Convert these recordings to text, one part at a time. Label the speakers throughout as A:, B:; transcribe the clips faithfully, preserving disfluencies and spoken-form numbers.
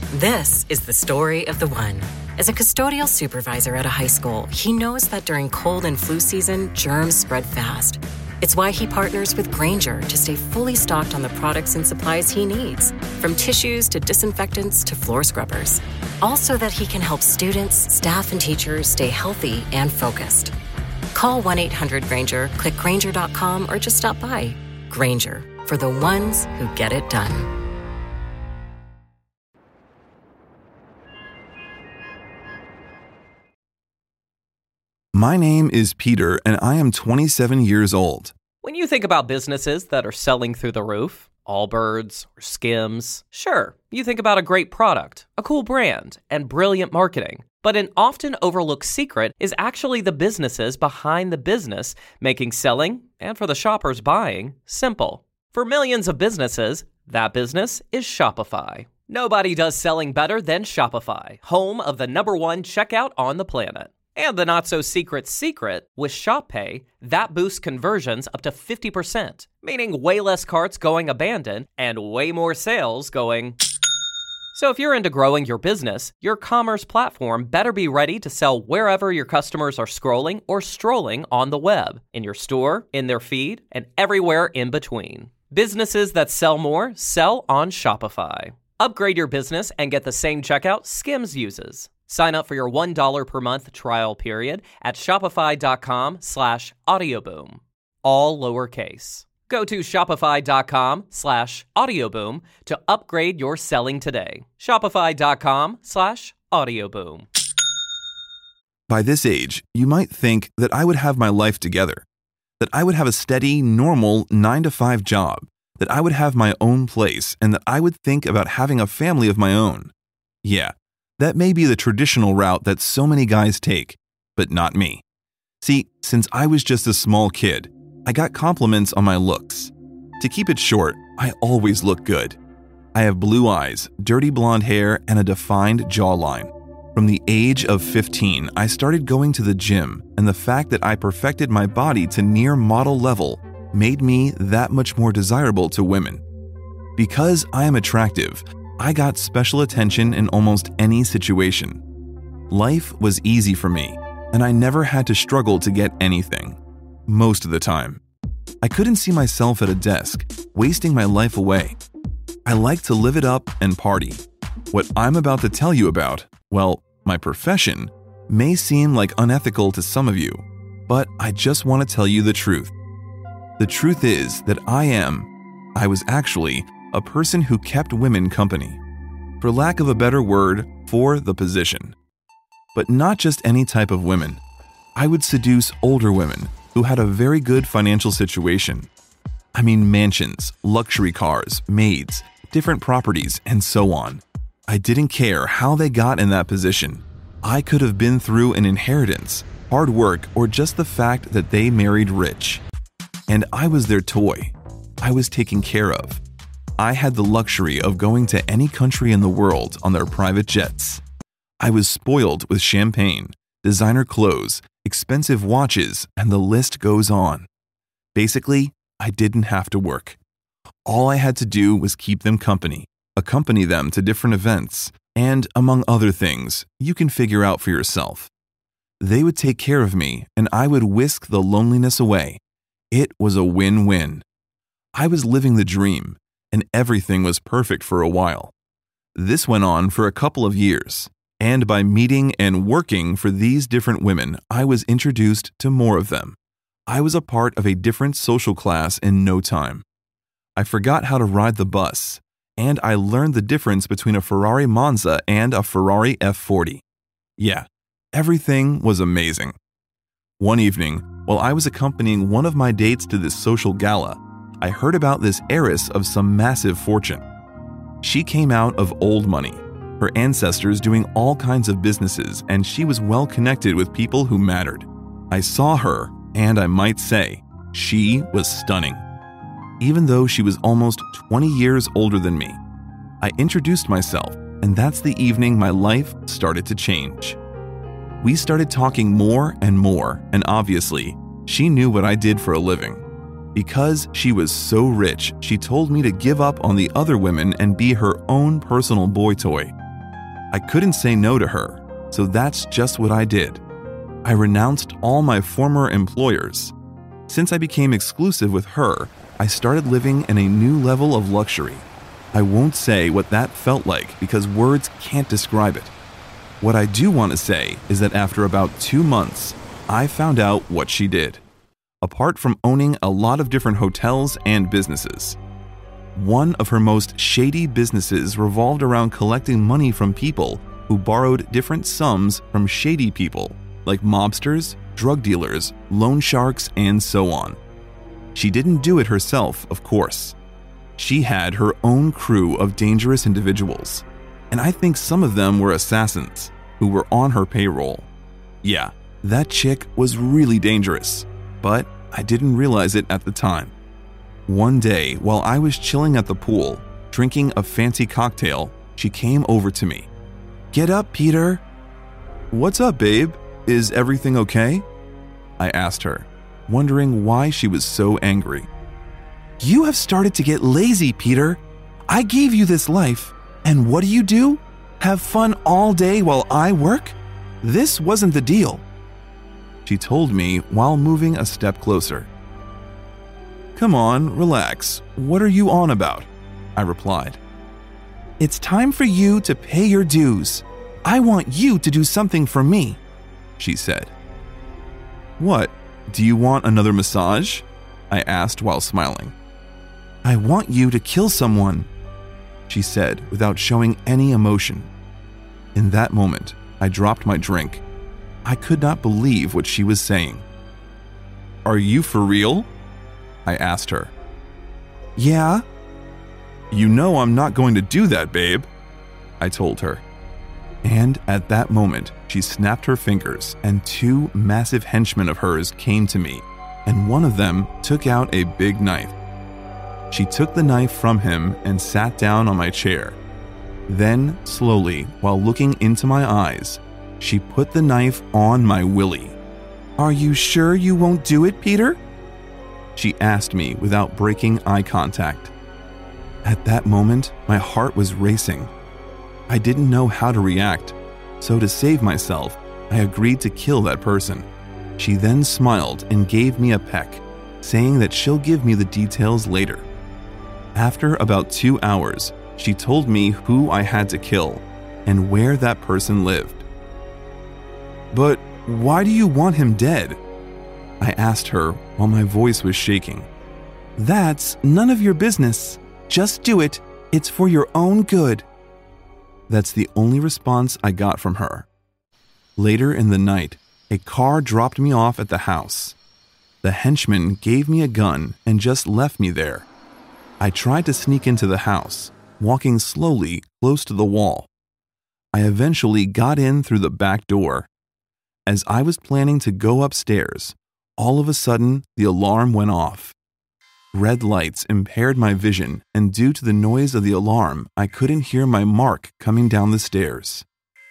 A: This is the story of the one. As a custodial supervisor at a high school, he knows that during cold and flu season, germs spread fast. It's why he partners with Grainger to stay fully stocked on the products and supplies he needs, from tissues to disinfectants to floor scrubbers. All so that he can help students, staff, and teachers stay healthy and focused. Call one eight hundred Grainger, click Grainger dot com, or just stop by. Grainger, for the ones who get it done.
B: My name is Peter, and I am twenty-seven years old.
C: When you think about businesses that are selling through the roof, Allbirds or Skims, sure, you think about a great product, a cool brand, and brilliant marketing. But an often overlooked secret is actually the businesses behind the business, making selling, and for the shoppers buying, simple. For millions of businesses, that business is Shopify. Nobody does selling better than Shopify, home of the number one checkout on the planet. And the not-so-secret secret, with ShopPay, that boosts conversions up to fifty percent, meaning way less carts going abandoned and way more sales going... So if you're into growing your business, your commerce platform better be ready to sell wherever your customers are scrolling or strolling on the web, in your store, in their feed, and everywhere in between. Businesses that sell more sell on Shopify. Upgrade your business and get the same checkout Skims uses. Sign up for your one dollar per month trial period at shopify.com slash audioboom. All lowercase. Go to shopify.com slash audioboom to upgrade your selling today. Shopify.com slash audioboom.
B: By this age, you might think that I would have my life together, that I would have a steady, normal nine to five job, that I would have my own place, and that I would think about having a family of my own. Yeah. That may be the traditional route that so many guys take, but not me. See, since I was just a small kid, I got compliments on my looks. To keep it short, I always look good. I have blue eyes, dirty blonde hair, and a defined jawline. From the age of fifteen, I started going to the gym, and the fact that I perfected my body to near model level made me that much more desirable to women. Because I am attractive, I got special attention in almost any situation. Life was easy for me, and I never had to struggle to get anything. Most of the time. I couldn't see myself at a desk, wasting my life away. I like to live it up and party. What I'm about to tell you about, well, my profession, may seem like unethical to some of you, but I just want to tell you the truth. The truth is that I am, I was actually, a person who kept women company, for lack of a better word, for the position. But not just any type of women. I would seduce older women who had a very good financial situation. I mean mansions, luxury cars, maids, different properties, and so on. I didn't care how they got in that position. I could have been through an inheritance, hard work, or just the fact that they married rich. And I was their toy. I was taken care of. I had the luxury of going to any country in the world on their private jets. I was spoiled with champagne, designer clothes, expensive watches, and the list goes on. Basically, I didn't have to work. All I had to do was keep them company, accompany them to different events, and, among other things, you can figure out for yourself. They would take care of me, and I would whisk the loneliness away. It was a win-win. I was living the dream, and everything was perfect for a while. This went on for a couple of years, and by meeting and working for these different women, I was introduced to more of them. I was a part of a different social class in no time. I forgot how to ride the bus, and I learned the difference between a Ferrari Monza and a Ferrari F forty. Yeah, everything was amazing. One evening, while I was accompanying one of my dates to this social gala, I heard about this heiress of some massive fortune. She came out of old money, her ancestors doing all kinds of businesses, and she was well connected with people who mattered. I saw her, and I might say, she was stunning. Even though she was almost twenty years older than me, I introduced myself, and that's the evening my life started to change. We started talking more and more, and obviously, she knew what I did for a living. Because she was so rich, she told me to give up on the other women and be her own personal boy toy. I couldn't say no to her, so that's just what I did. I renounced all my former employers. Since I became exclusive with her, I started living in a new level of luxury. I won't say what that felt like because words can't describe it. What I do want to say is that after about two months, I found out what she did. Apart from owning a lot of different hotels and businesses, one of her most shady businesses revolved around collecting money from people who borrowed different sums from shady people, like mobsters, drug dealers, loan sharks, and so on. She didn't do it herself, of course. She had her own crew of dangerous individuals, and I think some of them were assassins who were on her payroll. Yeah, that chick was really dangerous, but I didn't realize it at the time. One day, while I was chilling at the pool, drinking a fancy cocktail, she came over to me. "Get up, Peter." "What's up, babe? Is everything okay?" I asked her, wondering why she was so angry. "You have started to get lazy, Peter. I gave you this life, and what do you do? Have fun all day while I work? This wasn't the deal," she told me while moving a step closer. "Come on, relax. What are you on about?" I replied. "It's time for you to pay your dues. I want you to do something for me," she said. "What? Do you want another massage?" I asked while smiling. "I want you to kill someone," she said without showing any emotion. In that moment, I dropped my drink. I could not believe what she was saying. "Are you for real?" I asked her. "Yeah." "You know I'm not going to do that, babe," I told her. And at that moment, she snapped her fingers and two massive henchmen of hers came to me, and one of them took out a big knife. She took the knife from him and sat down on my chair. Then, slowly, while looking into my eyes, she put the knife on my willy. "Are you sure you won't do it, Peter?" she asked me without breaking eye contact. At that moment, my heart was racing. I didn't know how to react, so to save myself, I agreed to kill that person. She then smiled and gave me a peck, saying that she'll give me the details later. After about two hours, she told me who I had to kill and where that person lived. "But why do you want him dead?" I asked her while my voice was shaking. "That's none of your business. Just do it. It's for your own good." That's the only response I got from her. Later in the night, a car dropped me off at the house. The henchman gave me a gun and just left me there. I tried to sneak into the house, walking slowly close to the wall. I eventually got in through the back door. As I was planning to go upstairs, all of a sudden the alarm went off. Red lights impaired my vision, and due to the noise of the alarm, I couldn't hear my mark coming down the stairs.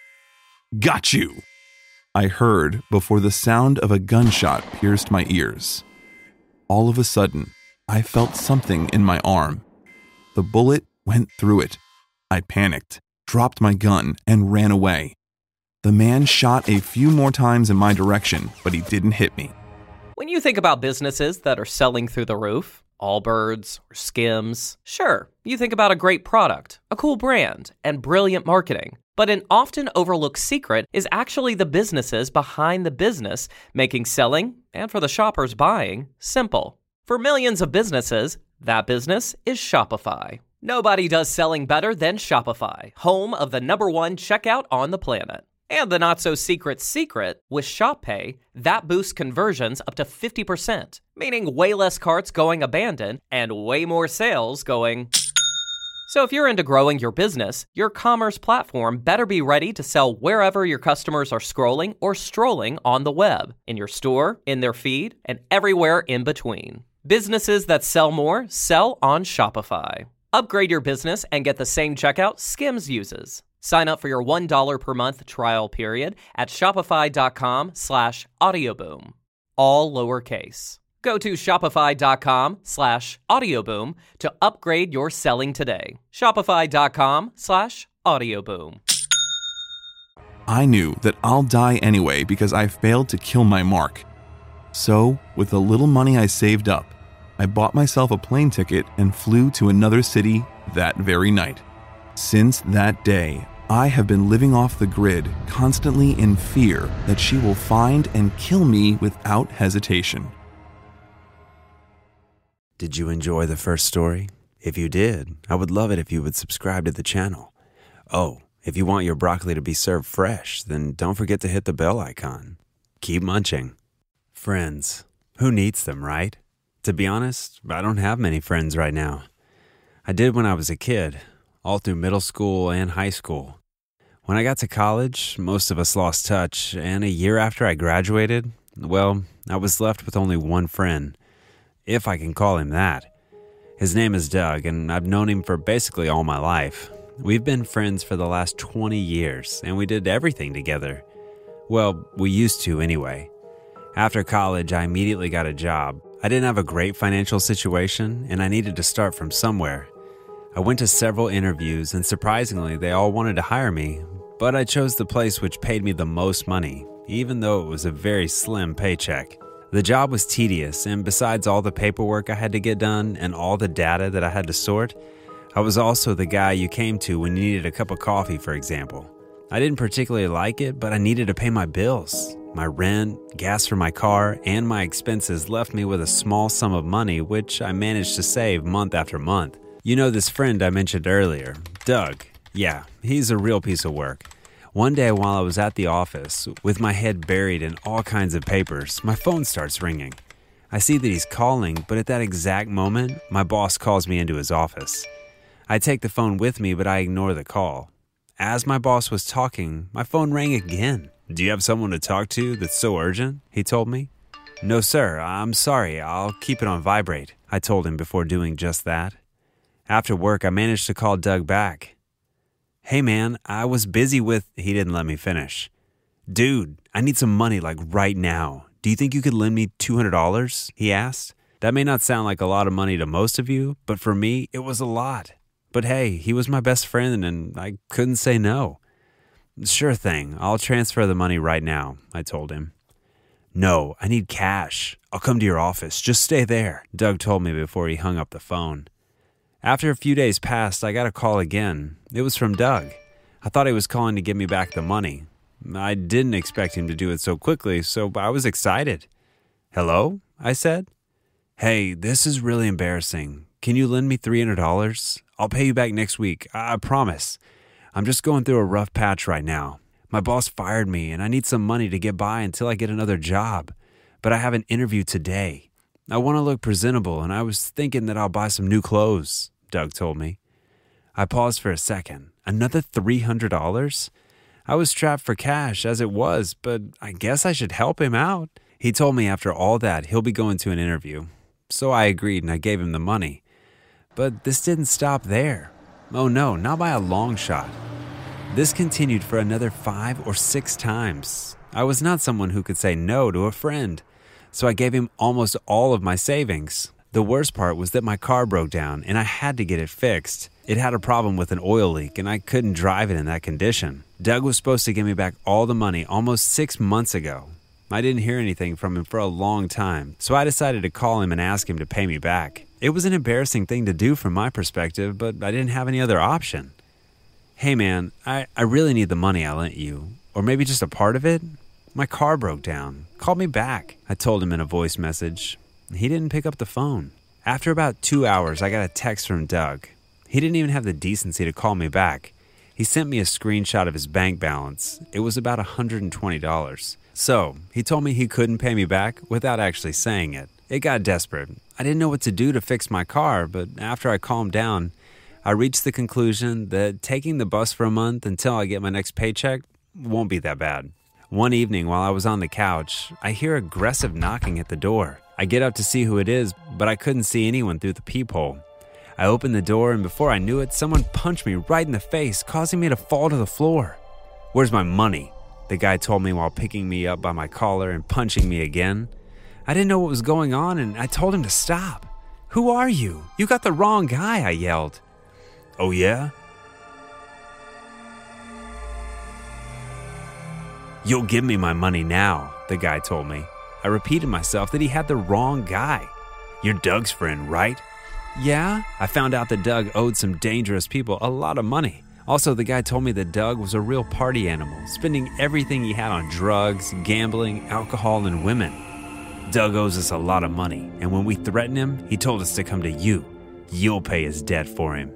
B: "Got you!" I heard before the sound of a gunshot pierced my ears. All of a sudden, I felt something in my arm. The bullet went through it. I panicked, dropped my gun, and ran away. The man shot a few more times in my direction, but he didn't hit me.
C: When you think about businesses that are selling through the roof, Allbirds or Skims, sure, you think about a great product, a cool brand, and brilliant marketing. But an often overlooked secret is actually the businesses behind the business, making selling, and for the shoppers buying, simple. For millions of businesses, that business is Shopify. Nobody does selling better than Shopify, home of the number one checkout on the planet. And the not-so-secret secret, with Shop Pay, that boosts conversions up to fifty percent, meaning way less carts going abandoned and way more sales going... So if you're into growing your business, your commerce platform better be ready to sell wherever your customers are scrolling or strolling on the web, in your store, in their feed, and everywhere in between. Businesses that sell more sell on Shopify. Upgrade your business and get the same checkout Skims uses. Sign up for your one dollar per month trial period at shopify.com slash audioboom. All lowercase. Go to shopify.com slash audioboom to upgrade your selling today. Shopify.com slash audioboom.
B: I knew that I'll die anyway because I failed to kill my mark. So, with the little money I saved up, I bought myself a plane ticket and flew to another city that very night. Since that day, I have been living off the grid, constantly in fear that she will find and kill me without hesitation.
D: Did you enjoy the first story? If you did, I would love it if you would subscribe to the channel. Oh, if you want your broccoli to be served fresh, then don't forget to hit the bell icon. Keep munching. Friends. Who needs them, right? To be honest, I don't have many friends right now. I did when I was a kid, all through middle school and high school. When I got to college, most of us lost touch, and a year after I graduated, well, I was left with only one friend, if I can call him that. His name is Doug, and I've known him for basically all my life. We've been friends for the last twenty years, and we did everything together. Well, we used to anyway. After college, I immediately got a job. I didn't have a great financial situation, and I needed to start from somewhere. I went to several interviews, and surprisingly, they all wanted to hire me, but I chose the place which paid me the most money, even though it was a very slim paycheck. The job was tedious, and besides all the paperwork I had to get done and all the data that I had to sort, I was also the guy you came to when you needed a cup of coffee, for example. I didn't particularly like it, but I needed to pay my bills. My rent, gas for my car, and my expenses left me with a small sum of money, which I managed to save month after month. You know this friend I mentioned earlier, Doug. Yeah, he's a real piece of work. One day while I was at the office, with my head buried in all kinds of papers, my phone starts ringing. I see that he's calling, but at that exact moment, my boss calls me into his office. I take the phone with me, but I ignore the call. As my boss was talking, my phone rang again. "Do you have someone to talk to that's so urgent?" he told me. "No, sir, I'm sorry. I'll keep it on vibrate," I told him before doing just that. After work, I managed to call Doug back. "Hey, man, I was busy with..." He didn't let me finish. "Dude, I need some money like right now. Do you think you could lend me two hundred dollars? He asked. That may not sound like a lot of money to most of you, but for me, it was a lot. But hey, he was my best friend and I couldn't say no. "Sure thing, I'll transfer the money right now," I told him. "No, I need cash. I'll come to your office. Just stay there," Doug told me before he hung up the phone. After a few days passed, I got a call again. It was from Doug. I thought he was calling to give me back the money. I didn't expect him to do it so quickly, so I was excited. "Hello?" I said. "Hey, this is really embarrassing. Can you lend me three hundred dollars? I'll pay you back next week. I, I promise. I'm just going through a rough patch right now. My boss fired me, and I need some money to get by until I get another job. But I have an interview today. I want to look presentable, and I was thinking that I'll buy some new clothes," Doug told me. I paused for a second. Another three hundred dollars? I was strapped for cash as it was, but I guess I should help him out. He told me after all that he'll be going to an interview. So I agreed and I gave him the money. But this didn't stop there. Oh no, not by a long shot. This continued for another five or six times. I was not someone who could say no to a friend, so I gave him almost all of my savings. The worst part was that my car broke down and I had to get it fixed. It had a problem with an oil leak and I couldn't drive it in that condition. Doug was supposed to give me back all the money almost six months ago. I didn't hear anything from him for a long time, so I decided to call him and ask him to pay me back. It was an embarrassing thing to do from my perspective, but I didn't have any other option. "Hey man, I, I really need the money I lent you, or maybe just a part of it. My car broke down. Call me back," I told him in a voice message. He didn't pick up the phone. After about two hours, I got a text from Doug. He didn't even have the decency to call me back. He sent me a screenshot of his bank balance. It was about one hundred twenty dollars. So, he told me he couldn't pay me back without actually saying it. It got desperate. I didn't know what to do to fix my car, but after I calmed down, I reached the conclusion that taking the bus for a month until I get my next paycheck won't be that bad. One evening while I was on the couch, I hear aggressive knocking at the door. I get up to see who it is, but I couldn't see anyone through the peephole. I opened the door, and before I knew it, someone punched me right in the face, causing me to fall to the floor. "Where's my money?" the guy told me while picking me up by my collar and punching me again. I didn't know what was going on, and I told him to stop. "Who are you? You got the wrong guy," I yelled. "Oh yeah?" "You'll give me my money now," the guy told me. I repeated myself that he had the wrong guy. "You're Doug's friend, right?" "Yeah." I found out that Doug owed some dangerous people a lot of money. Also, the guy told me that Doug was a real party animal, spending everything he had on drugs, gambling, alcohol, and women. "Doug owes us a lot of money, and when we threatened him, he told us to come to you. You'll pay his debt for him."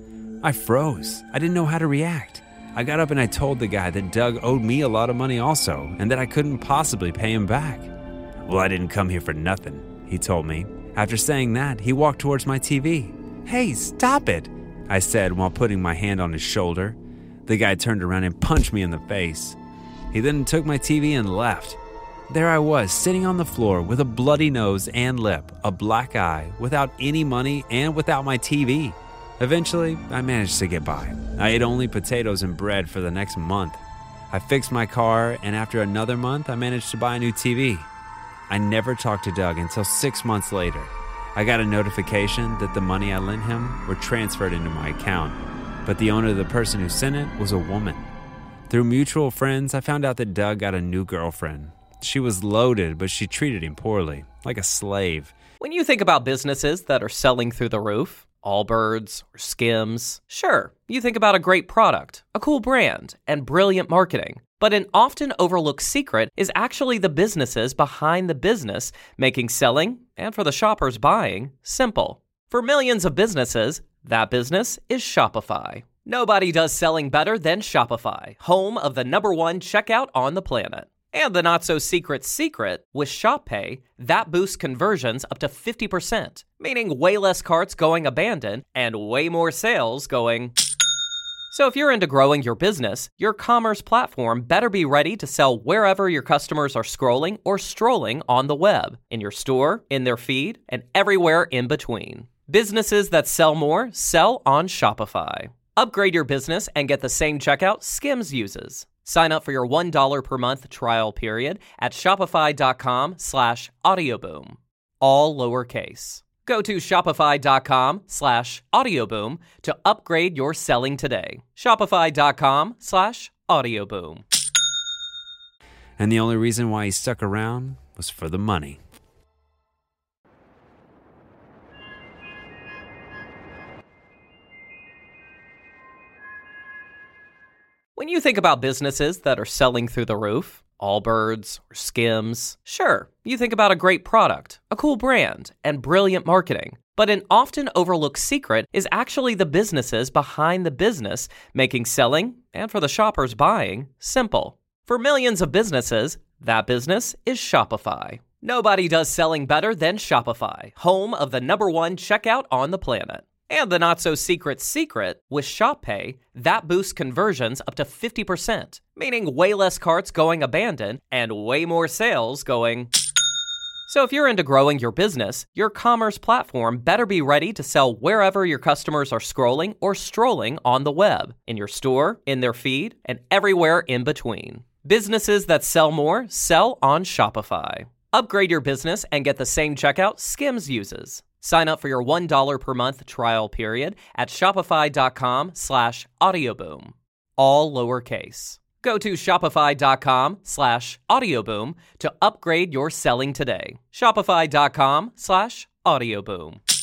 D: I froze. I didn't know how to react. I got up and I told the guy that Doug owed me a lot of money also, and that I couldn't possibly pay him back. "Well, I didn't come here for nothing," he told me. After saying that, he walked towards my T V. "Hey, stop it," I said while putting my hand on his shoulder. The guy turned around and punched me in the face. He then took my T V and left. There I was, sitting on the floor with a bloody nose and lip, a black eye, without any money and without my T V. Eventually, I managed to get by. I ate only potatoes and bread for the next month. I fixed my car, and after another month, I managed to buy a new T V. I never talked to Doug until six months later. I got a notification that the money I lent him were transferred into my account, but the owner of the person who sent it was a woman. Through mutual friends, I found out that Doug got a new girlfriend. She was loaded, but she treated him poorly, like a slave.
C: When you think about businesses that are selling through the roof, Allbirds or Skims, sure, you think about a great product, a cool brand, and brilliant marketing. But an often overlooked secret is actually the businesses behind the business, making selling, and for the shoppers buying, simple. For millions of businesses, that business is Shopify. Nobody does selling better than Shopify, home of the number one checkout on the planet. And the not-so-secret secret, with Shop Pay, that boosts conversions up to fifty percent, meaning way less carts going abandoned and way more sales going... So if you're into growing your business, your commerce platform better be ready to sell wherever your customers are scrolling or strolling on the web, in your store, in their feed, and everywhere in between. Businesses that sell more sell on Shopify. Upgrade your business and get the same checkout Skims uses. Sign up for your one dollar per month trial period at shopify.com slash audioboom. All lowercase. Go to shopify.com slash audioboom to upgrade your selling today. Shopify.com slash audioboom.
D: And the only reason why he stuck around was for the money.
C: When you think about businesses that are selling through the roof, Allbirds or Skims, sure, you think about a great product, a cool brand, and brilliant marketing. But an often overlooked secret is actually the businesses behind the business, making selling, and for the shoppers buying, simple. For millions of businesses, that business is Shopify. Nobody does selling better than Shopify, home of the number one checkout on the planet. And the not-so-secret secret, with Shop Pay, that boosts conversions up to fifty percent, meaning way less carts going abandoned and way more sales going... So if you're into growing your business, your commerce platform better be ready to sell wherever your customers are scrolling or strolling on the web, in your store, in their feed, and everywhere in between. Businesses that sell more sell on Shopify. Upgrade your business and get the same checkout Skims uses. Sign up for your one dollar per month trial period at shopify.com slash audioboom. All lowercase. Go to shopify.com slash audioboom to upgrade your selling today. Shopify.com slash audioboom.